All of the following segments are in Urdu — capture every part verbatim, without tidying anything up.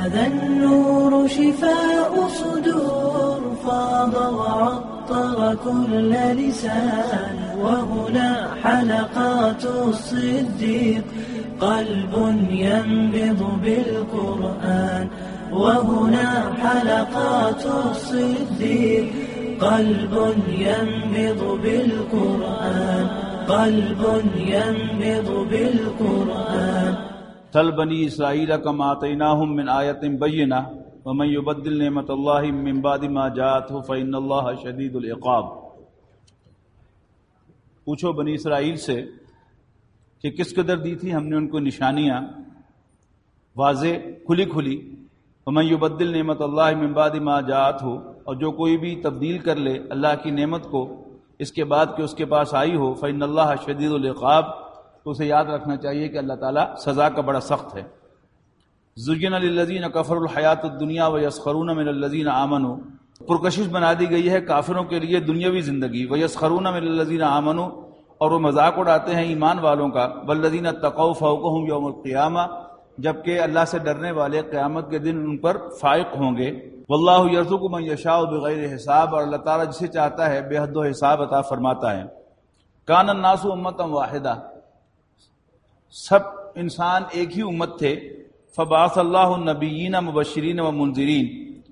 هذا النور شفاء صدور فاض وعطر كل لسان وهنا حلقات الصديق قلب ينبض بالقرآن وهنا حلقات الصديق قلب ينبض بالقرآن قلب ينبض بالقرآن سل بنی اسرائیل کما آتیناہم من آیۃ بینہ ومن یبدل نعمت اللہ من بعد ما جاءتہ فإن اللہ شدید العقاب۔ پوچھو بنی اسرائیل سے کہ کس قدر دی تھی ہم نے ان کو نشانیاں واضح کھلی کھلی، ومن یبدل نعمت اللہ من بعد ما جاءتہ، اور جو کوئی بھی تبدیل کر لے اللہ کی نعمت کو اس کے بعد کہ اس کے پاس آئی ہو، فإن اللہ شدید العقاب، تو اسے یاد رکھنا چاہیے کہ اللہ تعالیٰ سزا کا بڑا سخت ہے۔ زُيِّنَ لِلَّذِينَ كَفَرُوا الْحَيَاةُ الدُّنْيَا وَيَسْخَرُونَ مِنَ الَّذِينَ آمَنُوا، پرکشش بنا دی گئی ہے کافروں کے لیے دنیاوی زندگی، وَيَسْخَرُونَ مِنَ الَّذِينَ آمَنُوا، اور وہ مذاق اڑاتے ہیں ایمان والوں کا، وَالَّذِينَ اتَّقَوْا فَوْقَهُمْ يَوْمَ الْقِيَامَةِ، جبکہ اللہ سے ڈرنے والے قیامت کے دن ان پر فائق ہوں گے، وَاللَّهُ يَرْزُقُ مَن يَشَاءُ بِغَيْرِ حساب، اور اللہ تعالیٰ جسے چاہتا ہے بے حد و حساب عطا فرماتا ہے۔ كَانَ النَّاسُ أُمَّةً وَاحِدَةً، سب انسان ایک ہی امت تھے، فبعث اللہ النبیین مبشرین و منذرین،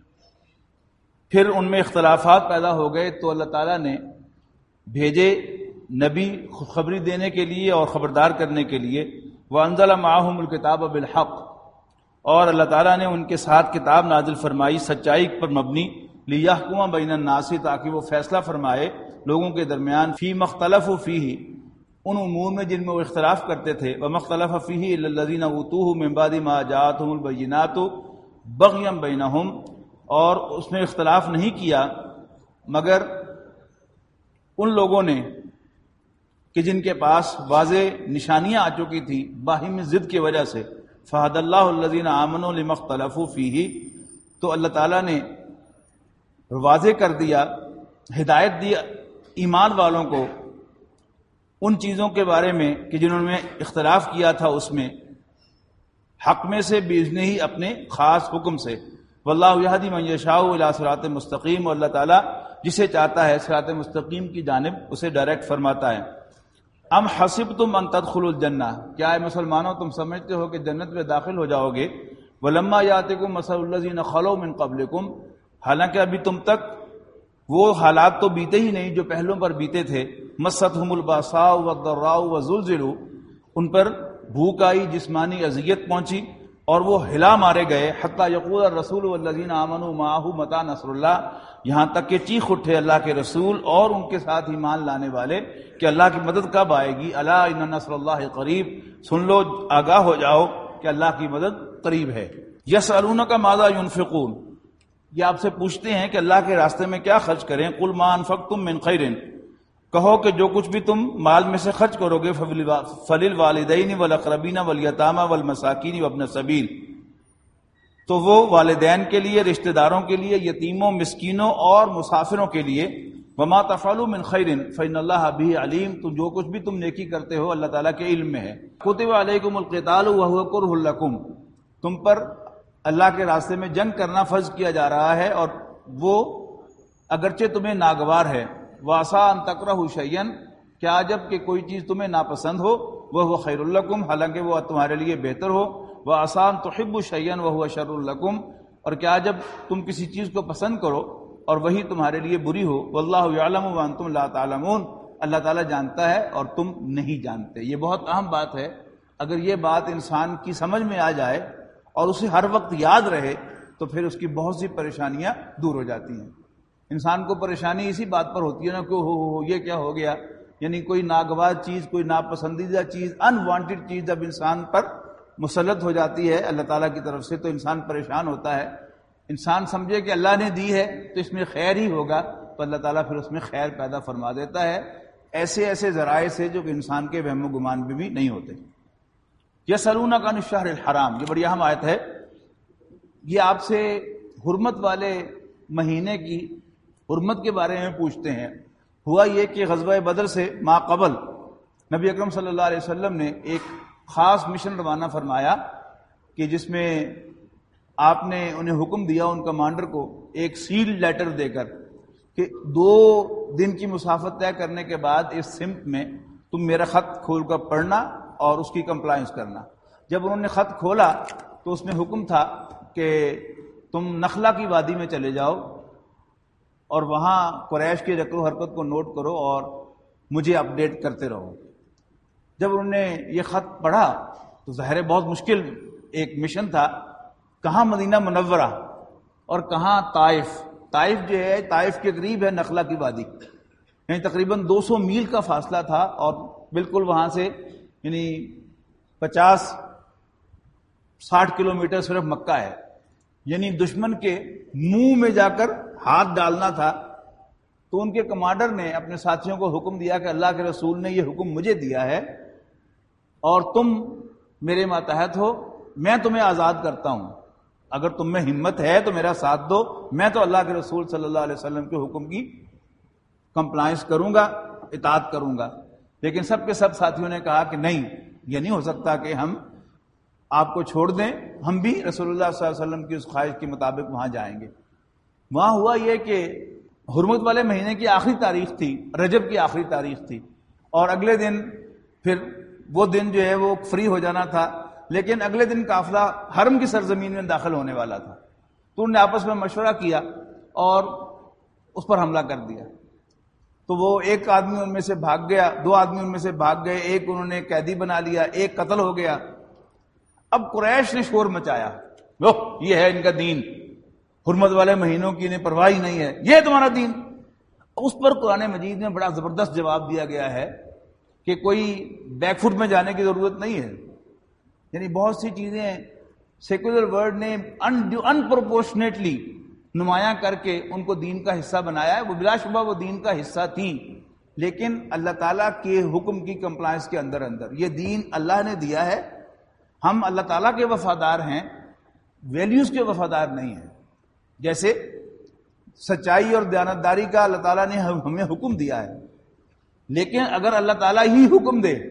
پھر ان میں اختلافات پیدا ہو گئے تو اللہ تعالیٰ نے بھیجے نبی خوشخبری دینے کے لیے اور خبردار کرنے کے لیے، وانزل معہم الکتاب بالحق، اور اللہ تعالیٰ نے ان کے ساتھ کتاب نازل فرمائی سچائی پر مبنی، لیحکم بین الناس، تاکہ وہ فیصلہ فرمائے لوگوں کے درمیان، فیما اختلفوا فیہ، ان امور میں جن میں وہ اختلاف کرتے تھے، وما اختلف فیہ الا الذین اوتوہ من بعد ما جاءتہم البینات بغیا بینہم، اور اس میں اختلاف نہیں کیا مگر ان لوگوں نے کہ جن کے پاس واضح نشانیاں آ چکی تھی باہمی ضد کی وجہ سے، فہد اللہ الذین آمنوا لما اختلفوا فیہ، تو اللہ تعالیٰ نے واضح کر دیا، ہدایت دی ایمان والوں کو ان چیزوں کے بارے میں کہ جنہوں نے اختلاف کیا تھا اس میں، حق میں سے باذنہ ہی اپنے خاص حکم سے، واللہ یہدی من یشاء الی صراط مستقیم، اور اللہ تعالیٰ جسے چاہتا ہے صراط مستقیم کی جانب اسے ڈائریکٹ فرماتا ہے۔ ام حسبتم ان تدخلوا الجنہ، کیا اے مسلمانوں تم سمجھتے ہو کہ جنت میں داخل ہو جاؤ گے، ولما یاتکم مثل الذین خلوا من قبلکم، حالانکہ ابھی تم تک وہ حالات تو بیتے ہی نہیں جو پہلوں پر بیتے تھے، مستہم الباساء والضراء وزلزلوا، ان پر بھوک آئی، جسمانی اذیت پہنچی اور وہ ہلا مارے گئے، حتی یقول الرسول والذین آمنوا معہ متی نصر اللہ، یہاں تک کہ چیخ اٹھے اللہ کے رسول اور ان کے ساتھ ایمان لانے والے کہ اللہ کی مدد کب آئے گی، الا ان نصر اللہ قریب، سن لو آگاہ ہو جاؤ کہ اللہ کی مدد قریب ہے۔ یسألونک ماذا ینفقون، یہ آپ سے پوچھتے ہیں کہ اللہ کے راستے میں کیا خرچ کریں، قل ما انفقتم من خیر، کہو کہ جو کچھ بھی تم مال میں سے خرچ کرو گے فللوالدین والاقربین والیتامى والمساکین وابن السبیل، تو وہ والدین کے لیے، رشتہ داروں کے لیے، یتیموں، مسکینوں اور مسافروں کے لیے، وما تفعلوا من خیر فإن اللہ بہ علیم، تو جو کچھ بھی تم نیکی کرتے ہو اللہ تعالیٰ کے علم میں ہے۔ کتب علیکم القتال وہو کرہ لکم، تم پر اللہ کے راستے میں جنگ کرنا فرض کیا جا رہا ہے اور وہ اگرچہ تمہیں ناگوار ہے، وَعَسَىٰ أَن تَكْرَهُوا شَيْئًا، کیا جب کہ کوئی چیز تمہیں ناپسند ہو، وَهُوَ خَيْرٌ لَكُمْ، حالانکہ وہ تمہارے لیے بہتر ہو، وَعَسَىٰ أَن تُحِبُّوا شَيْئًا وَهُوَ شَرٌّ لَكُمْ، اور کیا جب تم کسی چیز کو پسند کرو اور وہی تمہارے لیے بری ہو، وَاللَّهُ يَعْلَمُ وَأَنْتُمْ لَا تَعْلَمُونَ، اللہ تعالیٰ جانتا ہے اور تم نہیں جانتے۔ یہ بہت اہم بات ہے، اگر یہ بات انسان کی سمجھ میں آ جائے اور اسے ہر وقت یاد رہے تو پھر اس کی بہت سی پریشانیاں دور ہو جاتی ہیں۔ انسان کو پریشانی اسی بات پر ہوتی ہے نا کہ ہو ہو یہ کیا ہو گیا، یعنی کوئی ناگوار چیز، کوئی ناپسندیدہ چیز، ان وانٹیڈ چیز جب انسان پر مسلط ہو جاتی ہے اللہ تعالیٰ کی طرف سے تو انسان پریشان ہوتا ہے۔ انسان سمجھے کہ اللہ نے دی ہے تو اس میں خیر ہی ہوگا، تو اللہ تعالیٰ پھر اس میں خیر پیدا فرما دیتا ہے، ایسے ایسے ذرائع سے جو کہ انسان کے وہم و گمان بھی, بھی نہیں ہوتے۔ یسألونک عن الشہر الحرام، یہ بڑی اہم آیت ہے، یہ آپ سے حرمت والے مہینے کی حرمت کے بارے میں پوچھتے ہیں۔ ہوا یہ کہ غزوہ بدر سے ما قبل نبی اکرم صلی اللہ علیہ وسلم نے ایک خاص مشن روانہ فرمایا کہ جس میں آپ نے انہیں حکم دیا ان کمانڈر کو ایک سیل لیٹر دے کر کہ دو دن کی مسافت طے کرنے کے بعد اس سمت میں تم میرا خط کھول کر پڑھنا اور اس کی کمپلائنس کرنا۔ جب انہوں نے خط کھولا تو اس میں حکم تھا کہ تم نخلا کی وادی میں چلے جاؤ اور وہاں قریش کی رکن و حرکت کو نوٹ کرو اور مجھے اپڈیٹ کرتے رہو۔ جب انہوں نے یہ خط پڑھا تو ظاہر بہت مشکل ایک مشن تھا، کہاں مدینہ منورہ اور کہاں طائف۔ طائف جو ہے طائف کے قریب ہے نخلا کی وادی، یعنی تقریباً دو سو میل کا فاصلہ تھا، اور بالکل وہاں سے یعنی پچاس ساٹھ کلومیٹر صرف مکہ ہے، یعنی دشمن کے منہ میں جا کر ہاتھ ڈالنا تھا۔ تو ان کے کمانڈر نے اپنے ساتھیوں کو حکم دیا کہ اللہ کے رسول نے یہ حکم مجھے دیا ہے اور تم میرے ماتحت ہو، میں تمہیں آزاد کرتا ہوں، اگر تم میں ہمت ہے تو میرا ساتھ دو، میں تو اللہ کے رسول صلی اللہ علیہ وسلم کے حکم کی کمپلائنس کروں گا، اطاعت کروں گا۔ لیکن سب کے سب ساتھیوں نے کہا کہ نہیں، یہ نہیں ہو سکتا کہ ہم آپ کو چھوڑ دیں، ہم بھی رسول اللہ صلی اللہ علیہ وسلم کی اس خواہش کے مطابق وہاں جائیں گے۔ وہاں ہوا یہ کہ حرمت والے مہینے کی آخری تاریخ تھی، رجب کی آخری تاریخ تھی، اور اگلے دن پھر وہ دن جو ہے وہ فری ہو جانا تھا، لیکن اگلے دن قافلہ حرم کی سرزمین میں داخل ہونے والا تھا۔ تو انہوں نے آپس میں مشورہ کیا اور اس پر حملہ کر دیا۔ تو وہ ایک آدمی ان میں سے بھاگ گیا، دو آدمی ان میں سے بھاگ گئے، ایک انہوں نے قیدی بنا لیا، ایک قتل ہو گیا۔ اب قریش نے شور مچایا، لو یہ ہے ان کا دین، حرمت والے مہینوں کی انہیں پرواہ نہیں ہے، یہ تمہارا دین۔ اس پر قرآن مجید میں بڑا زبردست جواب دیا گیا ہے کہ کوئی بیک فٹ میں جانے کی ضرورت نہیں ہے، یعنی بہت سی چیزیں سیکولر ورلڈ نے ان پروپورشنیٹلی نمایاں کر کے ان کو دین کا حصہ بنایا ہے، وہ بلا شبہ وہ دین کا حصہ تھیں، لیکن اللہ تعالیٰ کے حکم کی کمپلائنس کے اندر اندر۔ یہ دین اللہ نے دیا ہے، ہم اللہ تعالیٰ کے وفادار ہیں، ویلیوز کے وفادار نہیں ہیں۔ جیسے سچائی اور دیانتداری کا اللہ تعالیٰ نے ہمیں حکم دیا ہے، لیکن اگر اللہ تعالیٰ ہی حکم دے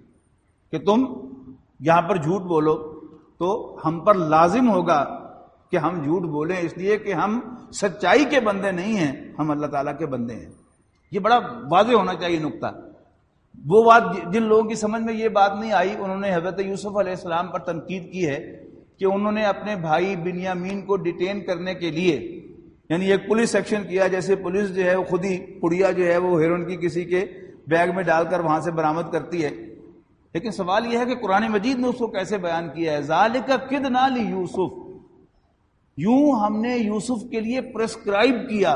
کہ تم یہاں پر جھوٹ بولو تو ہم پر لازم ہوگا کہ ہم جھوٹ بولیں، اس لیے کہ ہم سچائی کے بندے نہیں ہیں، ہم اللہ تعالیٰ کے بندے ہیں۔ یہ بڑا واضح ہونا چاہیے نقطہ۔ وہ بات جن لوگوں کی سمجھ میں یہ بات نہیں آئی، انہوں نے حضرت یوسف علیہ السلام پر تنقید کی ہے کہ انہوں نے اپنے بھائی بنیامین کو ڈیٹین کرنے کے لیے یعنی ایک پولیس ایکشن کیا، جیسے پولیس جو ہے وہ خود ہی پڑیا جو ہے وہ ہیروئن کی کسی کے بیگ میں ڈال کر وہاں سے برآمد کرتی ہے۔ لیکن سوال یہ ہے کہ قرآن مجید نے اس کو کیسے بیان کیا ہے؟ ذالک کدنا لیوسف، یوں ہم نے یوسف کے لیے پرسکرائب کیا،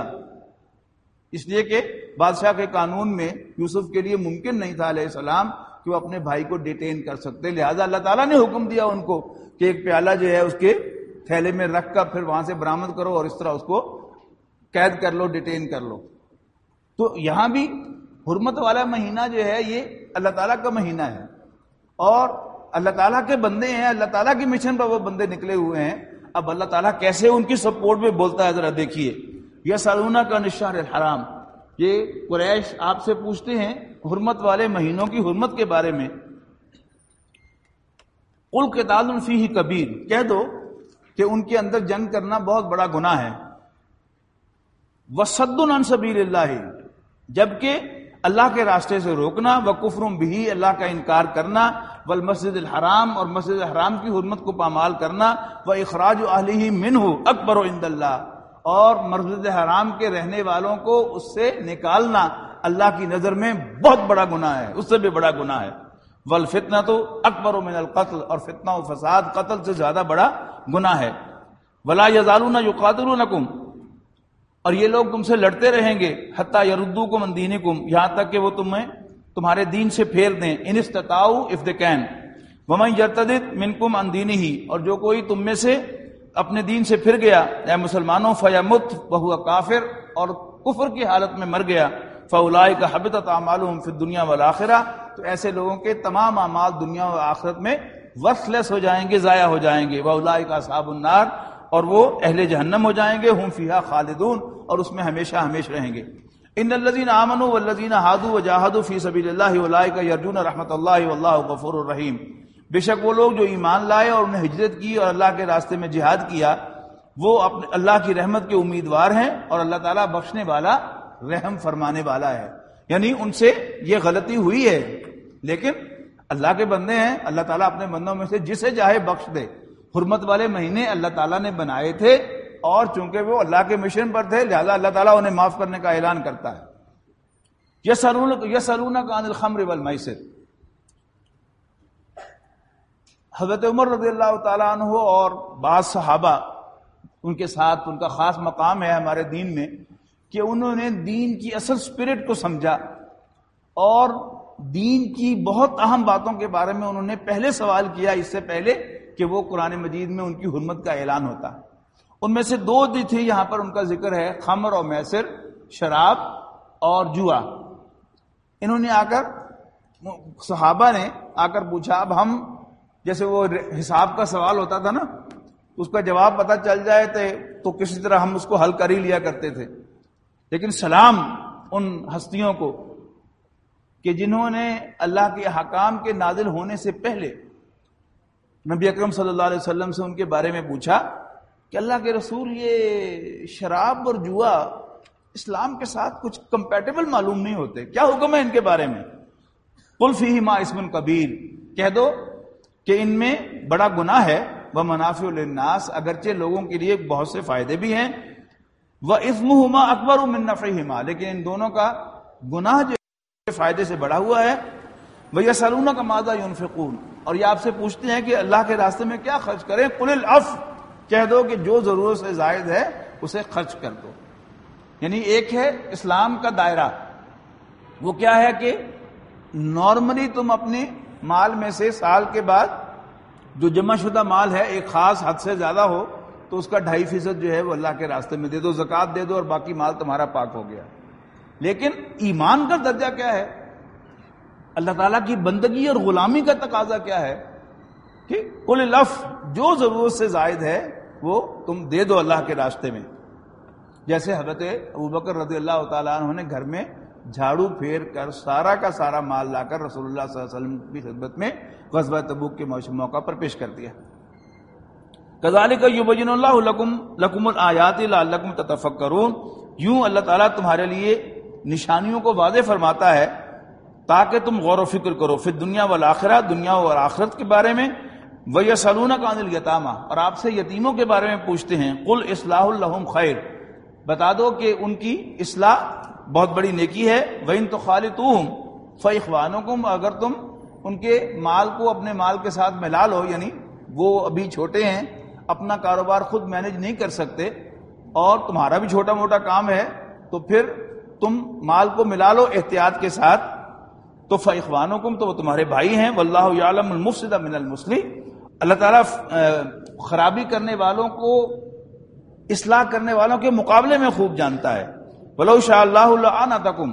اس لیے کہ بادشاہ کے قانون میں یوسف کے لیے ممکن نہیں تھا علیہ السلام کہ وہ اپنے بھائی کو ڈیٹین کر سکتے، لہذا اللہ تعالیٰ نے حکم دیا ان کو کہ ایک پیالہ جو ہے اس کے تھیلے میں رکھ کر پھر وہاں سے برآمد کرو اور اس طرح اس کو قید کر لو، ڈیٹین کر لو۔ تو یہاں بھی حرمت والا مہینہ جو ہے یہ اللہ تعالیٰ کا مہینہ ہے، اور اللہ تعالیٰ کے بندے ہیں، اللہ تعالیٰ کی مشن پر وہ بندے نکلے ہوئے ہیں۔ اب اللہ تعالیٰ کیسے ان کی سپورٹ میں بولتا ہے ذرا دیکھیے۔ یسألونک عن الشہر الحرام، یہ قریش آپ سے پوچھتے ہیں حرمت والے مہینوں کی حرمت کے بارے میں۔ قل قتال فیہ کبیر، کہہ دو کہ ان کے اندر جنگ کرنا بہت بڑا گناہ ہے۔ وصد عن سبیل اللہ، جبکہ اللہ کے راستے سے روکنا، وکفر بہ، اللہ کا انکار کرنا، والمسجد الحرام، اور مسجد الحرام کی حرمت کو پامال کرنا، واخراج اہلہ منہ اکبر عند اللہ، اور مسجد الحرام کے رہنے والوں کو اس سے نکالنا اللہ کی نظر میں بہت بڑا گناہ ہے، اس سے بھی بڑا گناہ ہے۔ والفتنۃ اکبر من القتل، اور فتنہ و فساد قتل سے زیادہ بڑا گناہ ہے۔ ولا یزالون یقاتلونکم، اور یہ لوگ تم سے لڑتے رہیں گے، حتی یردوکم عن دینکم، یہاں تک کہ وہ تمہیں تمہارے دین سے پھیر دیں، ان استطاعوا اف دے کین، ومن یرتدد منکم عن دینہ، اور جو کوئی تم میں سے اپنے دین سے پھر گیا اے مسلمانوں، فیمت وہو کافر، اور کفر کی حالت میں مر گیا، فاولئک حبطت اعمالهم فی الدنیا والآخرہ، تو ایسے لوگوں کے تمام اعمال دنیا و آخرت میں ورتھ لیس ہو جائیں گے، ضائع ہو جائیں گے۔ واولئک اصحاب النار، اور وہ اہل جہنم ہو جائیں گے، ہم فیہا خالدون، اور اس میں ہمیشہ ہمیشہ رہیں گے۔ ان الذین آمنوا والذین ہادوا وجاہدوا فی سبیل اللہ اولئک یرجون رحمت اللہ واللہ غفور الرحیم۔ بے شک وہ لوگ جو ایمان لائے اور انہیں ہجرت کی اور اللہ کے راستے میں جہاد کیا وہ اپنے اللہ کی رحمت کے امیدوار ہیں اور اللہ تعالیٰ بخشنے والا رحم فرمانے والا ہے. یعنی ان سے یہ غلطی ہوئی ہے لیکن اللہ کے بندے ہیں, اللہ تعالیٰ اپنے بندوں میں سے جسے چاہے بخش دے. حرمت والے مہینے اللہ تعالیٰ نے بنائے تھے اور چونکہ وہ اللہ کے مشن پر تھے لہذا اللہ تعالیٰ انہیں معاف کرنے کا اعلان کرتا ہے. یسألونک عن الخمر والمیسر, حضرت عمر رضی اللہ تعالیٰ عنہ اور بعض صحابہ ان کے ساتھ ان کا خاص مقام ہے ہمارے دین میں کہ انہوں نے دین کی اصل اسپرٹ کو سمجھا اور دین کی بہت اہم باتوں کے بارے میں انہوں نے پہلے سوال کیا اس سے پہلے کہ وہ قرآن مجید میں ان کی حرمت کا اعلان ہوتا. ان میں سے دو دی تھی یہاں پر ان کا ذکر ہے, خمر اور میسر, شراب اور جوا. انہوں نے آ کر صحابہ نے آ کر پوچھا, اب ہم جیسے وہ حساب کا سوال ہوتا تھا نا اس کا جواب پتہ چل جائے تھے تو کسی طرح ہم اس کو حل کر ہی لیا کرتے تھے, لیکن سلام ان ہستیوں کو کہ جنہوں نے اللہ کے احکام کے نازل ہونے سے پہلے نبی اکرم صلی اللہ علیہ وسلم سے ان کے بارے میں پوچھا کہ اللہ کے رسول یہ شراب اور جوا اسلام کے ساتھ کچھ کمپیٹیبل معلوم نہیں ہوتے, کیا حکم ہے ان کے بارے میں؟ قل فیہما اسم کبیر, کہہ دو کہ ان میں بڑا گناہ ہے, ومنافع للناس, اگرچہ لوگوں کے لیے بہت سے فائدے بھی ہیں, واسمہما اکبر من نفعہما, لیکن ان دونوں کا گناہ جو فائدے سے بڑا ہوا ہے. وَيَسْأَلُونَكَ مَاذَا يُنْفِقُونَ, اور یہ آپ سے پوچھتے ہیں کہ اللہ کے راستے میں کیا خرچ کریں. قُلِ الْعَفْوَ, کہہ دو کہ جو ضرورت سے زائد ہے اسے خرچ کر دو. یعنی ایک ہے اسلام کا دائرہ, وہ کیا ہے کہ نارملی تم اپنے مال میں سے سال کے بعد جو جمع شدہ مال ہے ایک خاص حد سے زیادہ ہو تو اس کا ڈھائی فیصد جو ہے وہ اللہ کے راستے میں دے دو, زکوٰۃ دے دو اور باقی مال تمہارا پاک ہو گیا. لیکن ایمان کا درجہ کیا ہے, اللہ تعالیٰ کی بندگی اور غلامی کا تقاضا کیا ہے کہ قل العفو, جو ضرورت سے زائد ہے وہ تم دے دو اللہ کے راستے میں. جیسے حضرت ابوبکر رضی اللہ تعالیٰ عنہ نے گھر میں جھاڑو پھیر کر سارا کا سارا مال لا کر رسول اللہ صلی اللہ علیہ وسلم کی خدمت میں غزوہ تبوک کے موقع پر پیش کر دیا. کذالک یبین اللہ لکم لکم الآیات لعلکم تتفکرون, یوں اللہ تعالیٰ تمہارے لیے نشانیوں کو واضح فرماتا ہے تاکہ تم غور و فکر کرو, فی الدنیا والآخرہ, دنیا اور آخرت کے بارے میں. وَيَسْأَلُونَكَ عَنِ الْيَتَامَى, اور آپ سے یتیموں کے بارے میں پوچھتے ہیں. قُلْ إِصْلَاحٌ لَهُمْ خَيْرٌ, بتا دو کہ ان کی اصلاح بہت بڑی نیکی ہے. وَإِن تُخَالِطُوهُمْ فَإِخْوَانُكُمْ, اگر تم ان کے مال کو اپنے مال کے ساتھ ملا لو, یعنی وہ ابھی چھوٹے ہیں اپنا کاروبار خود مینج نہیں کر سکتے اور تمہارا بھی چھوٹا موٹا کام ہے تو پھر تم مال کو ملا لو احتیاط کے ساتھ, تو فَإِخْوَانُكُمْ, تو وہ تمہارے بھائی ہیں. وَاللَّهُ يَعْلَمُ الْمُفْسِدَ مِنَ الْمُصْلِحِ, اللہ تعالیٰ خرابی کرنے والوں کو اصلاح کرنے والوں کے مقابلے میں خوب جانتا ہے. وَلَوْ شَاءَ اللَّهُ لَأَعْنَتَكُمْ,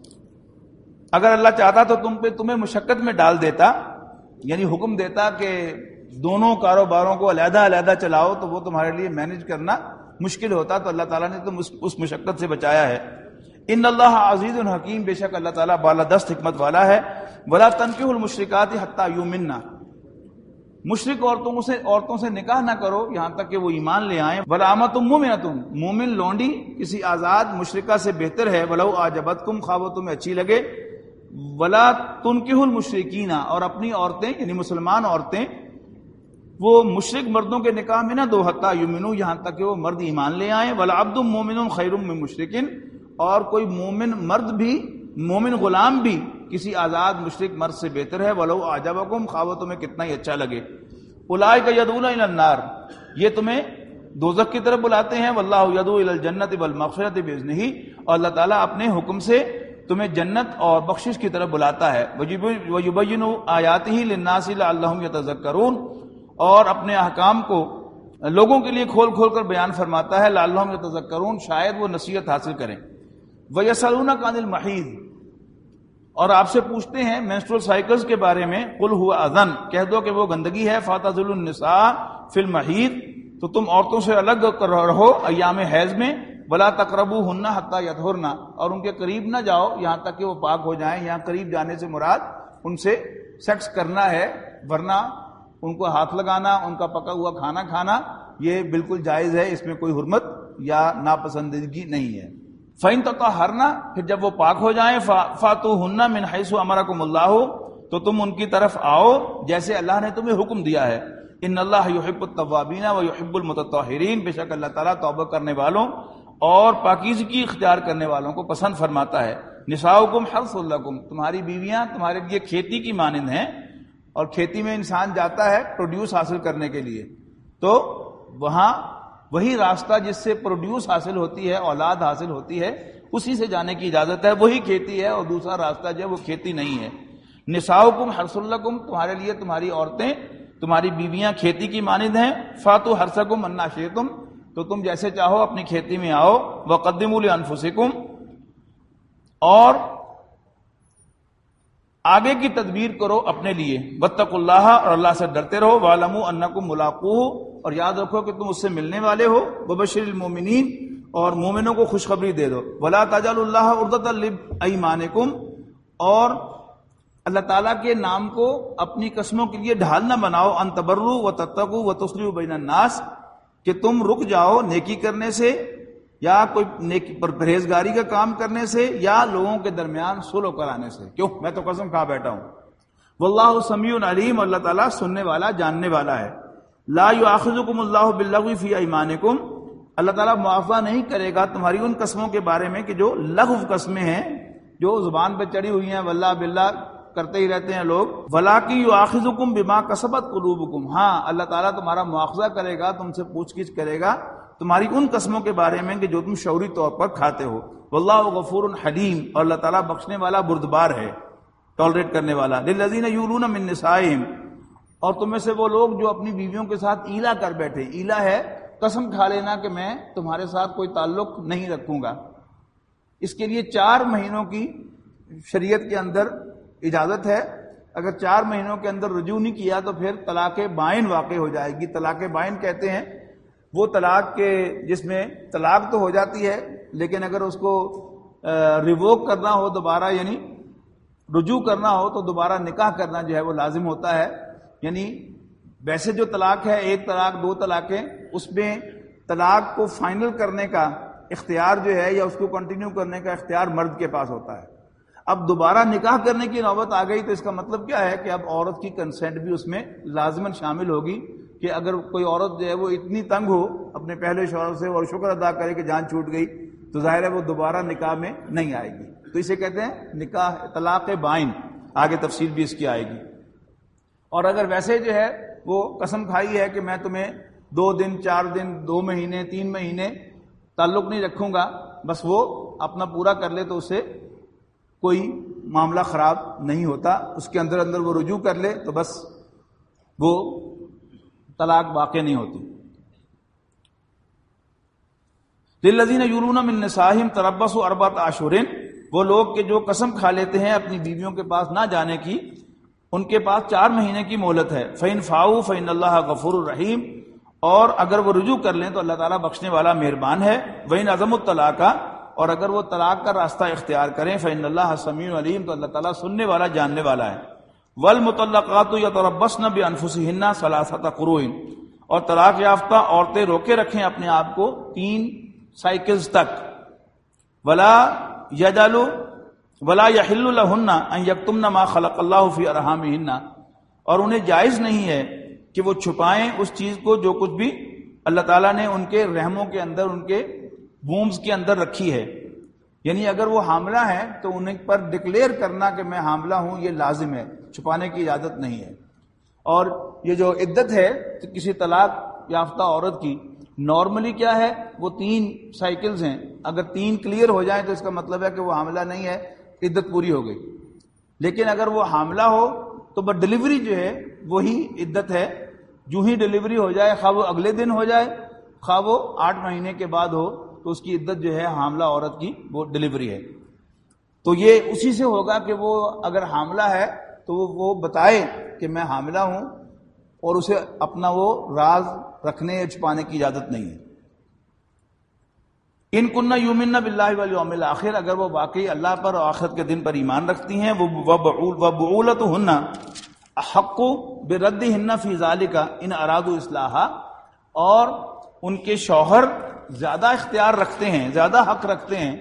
اگر اللہ چاہتا تو تم پہ تمہیں مشقت میں ڈال دیتا, یعنی حکم دیتا کہ دونوں کاروباروں کو علیحدہ علیحدہ چلاؤ تو وہ تمہارے لیے مینج کرنا مشکل ہوتا, تو اللہ تعالیٰ نے تم اس, اس مشقت سے بچایا ہے. ان اللہ عزیز حکیم, بے شک اللہ تعالیٰ بالادست حکمت والا ہے. ولا تنکحوا المشرکات حتی یؤمنن, مشرک عورتوں سے عورتوں سے نکاح نہ کرو یہاں تک کہ وہ ایمان لے آئیں. ولا امۃ مؤمنۃ, مومن لونڈی کسی آزاد مشرکہ سے بہتر ہے. ولو اعجبتکم, خواہ وہ تمہیں اچھی لگے. ولا تنکحوا المشرکین, اور اپنی عورتیں یعنی مسلمان عورتیں وہ مشرک مردوں کے نکاح میں نہ دو. حتی یؤمنوا, یہاں تک کہ وہ مرد ایمان لے آئیں. ولا عبد مؤمن خیر من مشرک, اور کوئی مومن مرد بھی مومن غلام بھی کسی آزاد مشرک مرد سے بہتر ہے. ولو اعجبکم, خواہ وہ تمہیں کتنا ہی اچھا لگے. اولئک یدعون الی النار, یہ تمہیں دوزخ کی طرف بلاتے ہیں. واللہ یدعو الی الجنۃ والمغفرۃ باذنہ, اور اللہ تعالیٰ اپنے حکم سے تمہیں جنت اور بخشش کی طرف بلاتا ہے. ویبین آیاتہ للناس لعلہم یتذکرون, اور اپنے احکام کو لوگوں کے لیے کھول کھول کر بیان فرماتا ہے. لعلہم یتذکرون, شاید وہ نصیحت حاصل کریں. وَيَسْأَلُونَكَ عَنِ الْمَحِيضِ, اور آپ سے پوچھتے ہیں مینسٹرول سائیکلز کے بارے میں. قُلْ هُوَ أَذًى, کہہ دو کہ وہ گندگی ہے. فَاعْتَزِلُوا النِّسَاءَ فِي الْمَحِيضِ, تو تم عورتوں سے الگ رہو ایام حیض میں. وَلَا تَقْرَبُوهُنَّ حَتَّى يَطْهُرْنَ, اور ان کے قریب نہ جاؤ یہاں تک کہ وہ پاک ہو جائیں. یہاں قریب جانے سے مراد ان سے سیکس کرنا ہے, ورنہ ان کو ہاتھ لگانا، ان کا پکا ہوا کھانا کھانا یہ بالکل جائز ہے، اس میں کوئی حرمت یا ناپسندیدگی نہیں ہے۔ فَإِن تَطَهَّرْنَ، پھر جب وہ پاک ہو جائیں، فَاتُوهُنَّ مِنْ حَيْثُ أَمَرَكُمُ اللَّهُ، تو تم ان کی طرف آؤ جیسے اللہ نے تمہیں حکم دیا ہے۔ ان اللہ یحب التوابین ویحب المتطہرین، بے شک اللہ تعالیٰ توبہ کرنے والوں اور پاکیزگی اختیار کرنے والوں کو پسند فرماتا ہے۔ نساؤکم حرث لکم، تمہاری بیویاں تمہارے لیے کھیتی کی مانند ہیں، اور کھیتی میں انسان جاتا ہے پروڈیوس حاصل کرنے کے لیے، تو وہاں وہی راستہ جس سے پروڈیوس حاصل ہوتی ہے، اولاد حاصل ہوتی ہے، اسی سے جانے کی اجازت ہے، وہی کھیتی ہے، اور دوسرا راستہ جو ہے وہ کھیتی نہیں ہے۔ نساؤکم حرث لکم، تمہارے لیے تمہاری عورتیں، تمہاری بیویاں کھیتی کی مانند ہیں۔ فاتوا حرثکم انا شئتم، تو تم جیسے چاہو اپنی کھیتی میں آؤ۔ وقدموا لانفسکم، اور آگے کی تدبیر کرو اپنے لیے۔ واتقوا اللہ، اور اللہ سے ڈرتے رہو۔ واعلموا انکم ملاقوہ، اور یاد رکھو کہ تم اس سے ملنے والے ہو۔ وبشر المؤمنین، اور مومنوں کو خوشخبری دے دو۔ ولا تجعلوا اللہ عرضۃ لایمانکم، اور اللہ تعالیٰ کے نام کو اپنی قسموں کے لیے ڈھال نہ بناؤ۔ ان تبروا وتتقوا وتصلحوا بین الناس، کہ تم رک جاؤ نیکی کرنے سے، یا کوئی نیکی پر پرہیزگاری کا کام کرنے سے، یا لوگوں کے درمیان صلح کرانے سے۔ کیوں؟ میں تو قسم کھا بیٹھا ہوں۔ واللہ سمیع علیم، اللہ تعالیٰ سننے والا جاننے والا ہے۔ لا یؤاخذکم اللہ باللغو فی ایمانکم، اللہ تعالیٰ معافی نہیں کرے گا تمہاری ان قسموں کے بارے میں کہ جو لغو قسمیں ہیں، جو زبان پہ چڑھی ہوئی ہیں، واللہ باللہ کرتے ہی رہتے ہیں لوگ۔ وَلَٰكِن يُؤَاخِذُكُم بِمَا كَسَبَتْ قُلُوبُكُم، ہاں اللہ تعالیٰ تمہارا مواخذہ کرے گا، تم سے پوچھ گچھ کرے گا تمہاری ان قسموں کے بارے میں کہ جو تم شعوری طور پر کھاتے ہو۔ واللہ غفور حلیم، اور اللہ تعالیٰ بخشنے والا بردبار ہے، ٹالریٹ کرنے والا۔ للذین یولون من نسائہم، اور تم میں سے وہ لوگ جو اپنی بیویوں کے ساتھ ایلا کر بیٹھے، ایلا ہے قسم کھا لینا کہ میں تمہارے ساتھ کوئی تعلق نہیں رکھوں گا۔ اس کے لیے چار مہینوں کی شریعت کے اندر اجازت ہے۔ اگر چار مہینوں کے اندر رجوع نہیں کیا تو پھر طلاق بائن واقع ہو جائے گی۔ طلاق بائن کہتے ہیں وہ طلاق کے جس میں طلاق تو ہو جاتی ہے، لیکن اگر اس کو ریووک کرنا ہو دوبارہ، یعنی رجوع کرنا ہو، تو دوبارہ نکاح کرنا جو ہے وہ لازم ہوتا ہے۔ یعنی ویسے جو طلاق ہے، ایک طلاق، دو طلاقیں، اس میں طلاق کو فائنل کرنے کا اختیار جو ہے یا اس کو کنٹینیو کرنے کا اختیار مرد کے پاس ہوتا ہے۔ اب دوبارہ نکاح کرنے کی نوبت آ گئی تو اس کا مطلب کیا ہے کہ اب عورت کی کنسنٹ بھی اس میں لازماً شامل ہوگی، کہ اگر کوئی عورت جو ہے وہ اتنی تنگ ہو اپنے پہلے شوہر سے اور شکر ادا کرے کہ جان چھوٹ گئی، تو ظاہر ہے وہ دوبارہ نکاح میں نہیں آئے گی۔ تو اسے کہتے ہیں نکاح طلاق بائن، آگے تفصیل بھی اس کی آئے گی۔ اور اگر ویسے جو ہے وہ قسم کھائی ہے کہ میں تمہیں دو دن، چار دن، دو مہینے، تین مہینے تعلق نہیں رکھوں گا، بس وہ اپنا پورا کر لے تو اسے کوئی معاملہ خراب نہیں ہوتا، اس کے اندر اندر وہ رجوع کر لے تو بس وہ طلاق واقع نہیں ہوتی۔ للذین یولون من نسائہم تربصوا اربعۃ اشہر، وہ لوگ کہ جو قسم کھا لیتے ہیں اپنی بیویوں کے پاس نہ جانے کی، ان کے پاس چار مہینے کی مہلت ہے۔ فإن فاؤوا فإن اللہ غفور رحیم، اور اگر وہ رجوع کر لیں تو اللہ تعالیٰ بخشنے والا مہربان ہے۔ وإن عزموا الطلاق، اور اگر وہ طلاق کا راستہ اختیار کریں، فإن اللہ سمیع علیم، تو اللہ تعالیٰ سننے والا جاننے والا ہے۔ والمطلقات یتربصن بانفسہن ثلاثۃ قروء، اور طلاق یافتہ عورتیں روکے رکھیں اپنے آپ کو تین سائیکلز تک۔ ولا یجعل ولا یحل لہن ان یکتمن ما خلق اللہ فی ارحامہن، اور انہیں جائز نہیں ہے کہ وہ چھپائیں اس چیز کو جو کچھ بھی اللہ تعالیٰ نے ان کے رحموں کے اندر، ان کے وومز کے اندر رکھی ہے۔ یعنی اگر وہ حاملہ ہیں تو انہیں پر ڈکلیئر کرنا کہ میں حاملہ ہوں یہ لازم ہے، چھپانے کی اجازت نہیں ہے۔ اور یہ جو عدت ہے کسی طلاق یافتہ عورت کی، نارملی کیا ہے، وہ تین سائیکلز ہیں، اگر تین کلیئر ہو جائیں تو اس کا مطلب ہے کہ وہ حاملہ نہیں ہے، عدت پوری ہو گئی۔ لیکن اگر وہ حاملہ ہو تو بس ڈلیوری جو ہے وہی عدت ہے، جو ہی ڈلیوری ہو جائے، خواہ وہ اگلے دن ہو جائے، خواہ وہ آٹھ مہینے کے بعد ہو، تو اس کی عدت جو ہے حاملہ عورت کی وہ ڈلیوری ہے۔ تو یہ اسی سے ہوگا کہ وہ اگر حاملہ ہے تو وہ بتائے کہ میں حاملہ ہوں، اور اسے اپنا وہ راز رکھنے یا چھپانے کی اجازت نہیں ہے۔ ان کننا یؤمنن باللہ والیوم الآخر، اگر وہ واقعی اللہ پر اور آخرت کے دن پر ایمان رکھتی ہیں، وہ وبعولتہن، احق بردہن فی ذالک ان ارادوا اصلاحا، اور ان کے شوہر زیادہ اختیار رکھتے ہیں، زیادہ حق رکھتے ہیں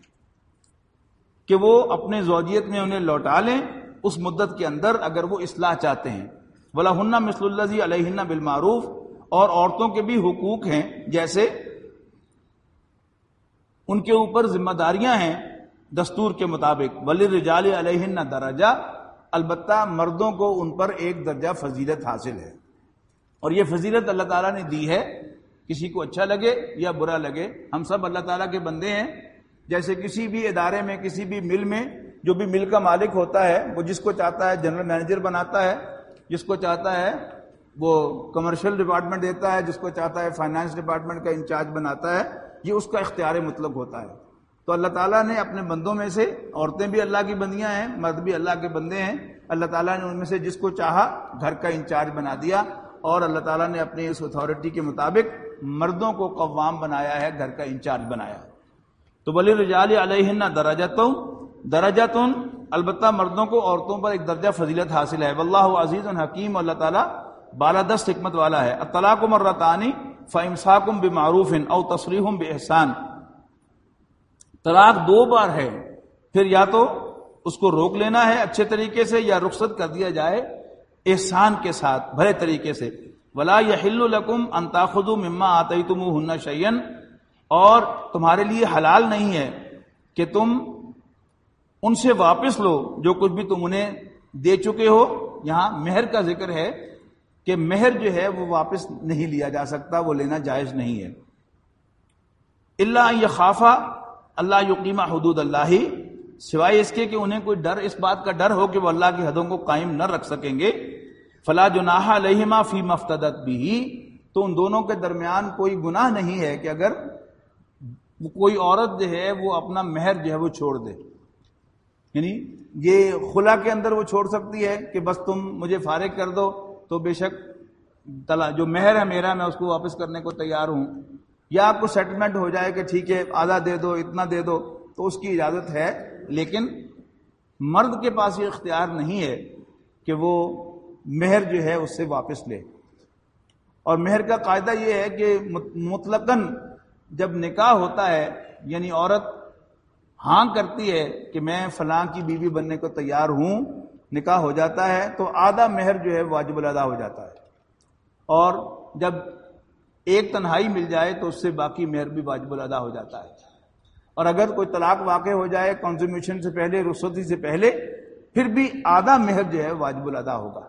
کہ وہ اپنے زوجیت میں انہیں لوٹا لیں اس مدت کے اندر اگر وہ اصلاح چاہتے ہیں۔ وَلَهُنَّ مِثْلُ الَّذِي عَلَيْهِنَّ بِالْمَعْرُوفِ، اور عورتوں کے بھی حقوق ہیں، جیسے ان کے اوپر ذمہ داریاں ہیں دستور کے مطابق۔ وَلِلرِّجَالِ عَلَيْهِنَّ دَرَجَةٌ، البتہ مردوں کو ان پر ایک درجہ فضیلت حاصل ہے، اور یہ فضیلت اللہ تعالیٰ نے دی ہے، کسی کو اچھا لگے یا برا لگے، ہم سب اللہ تعالیٰ کے بندے ہیں۔ جیسے کسی بھی ادارے میں، کسی بھی مل میں، جو بھی مل کا مالک ہوتا ہے وہ جس کو چاہتا ہے جنرل مینیجر بناتا ہے، جس کو چاہتا ہے وہ کمرشل ڈپارٹمنٹ دیتا ہے، جس کو چاہتا ہے فائنانس ڈپارٹمنٹ کا انچارج بناتا ہے، یہ اس کا اختیار مطلق ہوتا ہے۔ تو اللہ تعالیٰ نے اپنے بندوں میں سے، عورتیں بھی اللہ کی بندیاں ہیں، مرد بھی اللہ کے بندے ہیں، اللہ تعالیٰ نے ان میں سے جس کو چاہا گھر کا انچارج بنا دیا، اور اللہ تعالیٰ نے اپنی اس اتھارٹی کے مطابق مردوں کو قوام بنایا ہے، گھر کا انچارج بنایا ہے۔ تو وَلِلرِّجَالِ عَلَيْهِنَّ دَرَجَةٌ دَرَجَةٌ، البتہ مردوں کو عورتوں پر ایک درجہ فضیلت حاصل ہے۔ واللہ عزیز حکیم، اللہ تعالیٰ بالادست حکمت والا ہے۔ الطلاق مرتان فامساک بمعروف او تصریح باحسان، طلاق دو بار ہے، پھر یا تو اس کو روک لینا ہے اچھے طریقے سے، یا رخصت کر دیا جائے احسان کے ساتھ، بھلے طریقے سے۔ ولا یحل لکم ان تاخذوا مما آتیتموہن شیئا، اور تمہارے لیے حلال نہیں ہے کہ تم ان سے واپس لو جو کچھ بھی تم انہیں دے چکے ہو۔ یہاں مہر کا ذکر ہے کہ مہر جو ہے وہ واپس نہیں لیا جا سکتا، وہ لینا جائز نہیں ہے۔ الا ان یخافا اللہ یقیم حدود اللہ، سوائے اس کے کہ انہیں کوئی ڈر، اس بات کا ڈر ہو کہ وہ اللہ کی حدوں کو قائم نہ رکھ سکیں گے۔ فلا جناح علیہما فیما افتدت بہ، تو ان دونوں کے درمیان کوئی گناہ نہیں ہے کہ اگر کوئی عورت جو ہے وہ اپنا مہر جو ہے وہ چھوڑ دے، یعنی یہ خلا کے اندر وہ چھوڑ سکتی ہے کہ بس تم مجھے فارغ کر دو تو بے شک جو مہر ہے میرا، میں اس کو واپس کرنے کو تیار ہوں، یا آپ کو سیٹلمنٹ ہو جائے کہ ٹھیک ہے آدھا دے دو، اتنا دے دو، تو اس کی اجازت ہے۔ لیکن مرد کے پاس یہ اختیار نہیں ہے کہ وہ مہر جو ہے اس سے واپس لے۔ اور مہر کا قاعدہ یہ ہے کہ مطلقاً جب نکاح ہوتا ہے، یعنی عورت ہاں کرتی ہے کہ میں فلاں کی بیوی بننے کو تیار ہوں، نکاح ہو جاتا ہے، تو آدھا مہر جو ہے واجب الادا ہو جاتا ہے، اور جب ایک تنہائی مل جائے تو اس سے باقی مہر بھی واجب الادا ہو جاتا ہے۔ اور اگر کوئی طلاق واقع ہو جائے کنزومیشن سے پہلے، رخصتی سے پہلے، پھر بھی آدھا مہر جو ہے واجب الادا ہوگا۔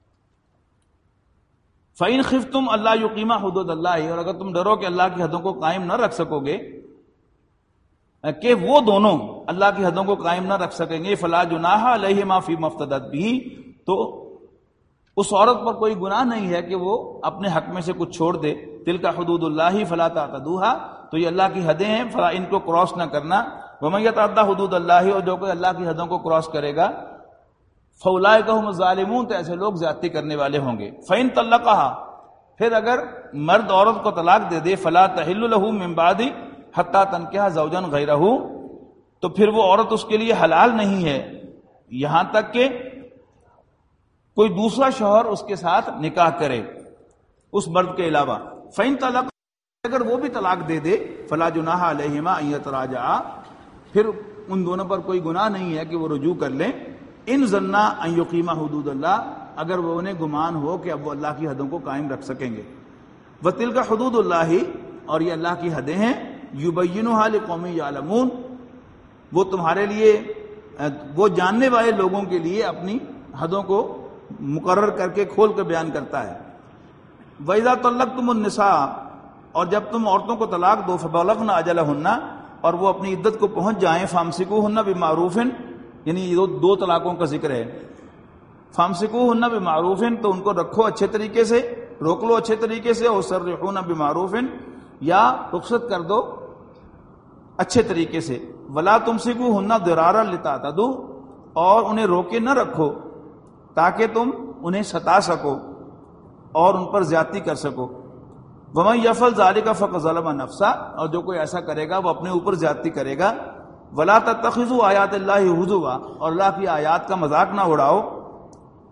فَإِنْ خِفْتُمْ أَلَّا يُقِيمَ حُدُودَ اللَّهِ، اور اگر تم ڈرو کہ اللہ کی حدوں کو قائم نہ رکھ سکو گے، کہ وہ دونوں اللہ کی حدوں کو قائم نہ رکھ سکیں گے، فَلَا جُنَاحَ عَلَيْهِمَا فِيمَا افْتَدَتْ بِهِ، تو اس عورت پر کوئی گناہ نہیں ہے کہ وہ اپنے حق میں سے کچھ چھوڑ دے۔ تِلْكَ حُدُودُ اللَّهِ فَلَا تَعْتَدُوهَا، تو یہ اللہ کی حدیں ہیں، فلا ان کو کراس نہ کرنا۔ وَمَن يَتَعَدَّ حُدُودَ اللَّهِ، اور جو کوئی اللہ کی حدوں کو کراس کرے گا، فَأُولَٰئِكَ هُمُ الظَّالِمُونَ، تو ایسے لوگ زیادتی کرنے والے ہوں گے۔ فَإِن طَلَّقَهَا، پھر اگر مرد عورت کو طلاق دے دے، فَلَا تَحِلُّ لَهُ مِن بَعْدِ حَتَّىٰ تَنكِحَ زَوْجًا غَيْرَهُ، تو پھر وہ عورت اس کے لیے حلال نہیں ہے یہاں تک کہ کوئی دوسرا شوہر اس کے ساتھ نکاح کرے اس مرد کے علاوہ۔ فَإِن طَلَّقَ، اگر وہ بھی طلاق دے دے، فَلَا جُنَاحَ عَلَيْهِمَا أَن يَتَرَاجَعَا، پھر ان دونوں پر کوئی گناہ نہیں ہے کہ وہ رجوع کر لیں۔ إِن ظَنَّا أَن يُقِيمَ حُدُودَ اللَّهِ، اگر وہ انہیں گمان ہو کہ اب وہ اللہ کی حدوں کو قائم رکھ سکیں گے۔ وَتِلْكَ حُدُودُ اللَّهِ، اور یہ اللہ کی حدیں ہیں، يُبَيِّنُهَا لِقَوْمٍ يَعْلَمُونَ، وہ تمہارے لیے، وہ جاننے والے لوگوں کے لیے اپنی حدوں کو مقرر کر کے کھول کر بیان کرتا ہے۔ وَإِذَا طَلَّقْتُمُ النِّسَاءَ، اور جب تم عورتوں کو طلاق دو، فَبَلَغْنَ أَجَلَهُنَّ، اور وہ اپنی عدت کو پہنچ جائیں، فَأَمْسِكُوهُنَّ بِمَعْرُوفٍ، یعنی یہ دو طلاقوں کا ذکر ہے۔ فَأَمْسِكُوهُنَّ بِمَعْرُوفٍ، تو ان کو رکھو اچھے طریقے سے، روک لو اچھے طریقے سے، وَسَرِّحُوهُنَّ بِمَعْرُوفٍ، یا رخصت کر دو اچھے طریقے سے۔ وَلَا تُمْسِكُوهُنَّ ضِرَارًا لِتَعْتَدُوا، اور انہیں روکے نہ رکھو تاکہ تم انہیں ستا سکو اور ان پر زیادتی کر سکو۔ وَمَن يَفْعَلْ ذَلِكَ فَقَدْ ظَلَمَ نَفْسَهُ، اور جو کوئی ایسا کرے گا وہ اپنے اوپر زیادتی کرے گا۔ وَلَا تَتَّخِذُوا آیَاتِ اللَّهِ هُزُوًا، اور اللہ کی آیات کا مذاق نہ اڑاؤ۔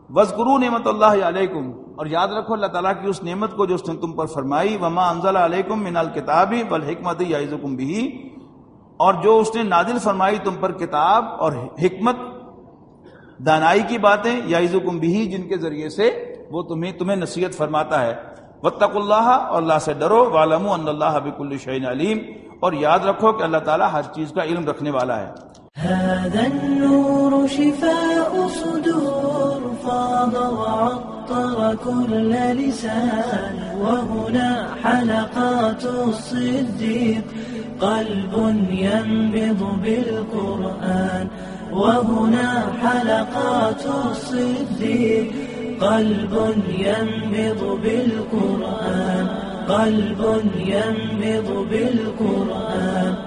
وَاذْكُرُوا نعمت اللہ علیکم، اور یاد رکھو اللہ تعالیٰ کی اس نعمت کو جو اس نے تم پر فرمائی، وَمَا أَنزَلَ عَلَيْكُم مِّنَ الْكِتَابِ وَالْحِكْمَةِ يَعِظُكُم بِهِ، اور جو اس نے نازل فرمائی تم پر کتاب اور حکمت، دانائی کی باتیں، یعظکم بہ، جن کے ذریعے سے وہ تمہیں تمہیں نصیحت فرماتا ہے، واتقوا اللہ، اور اللہ سے ڈرو، وَاعْلَمُوا أَنَّ اللَّهَ بِكُلِّ شَيْءٍ عَلِيمٌ، اور یاد رکھو کہ اللہ تعالیٰ ہر چیز کا علم رکھنے والا ہے۔ هذا النور شفاء صدور فاض وعطر كل لسان، وهنا حلقات الصديق قلب ينبض بالقرآن، وهنا حلقات الصديق قلب ينبض بالقرآن، قلب ينبض بالقرآن،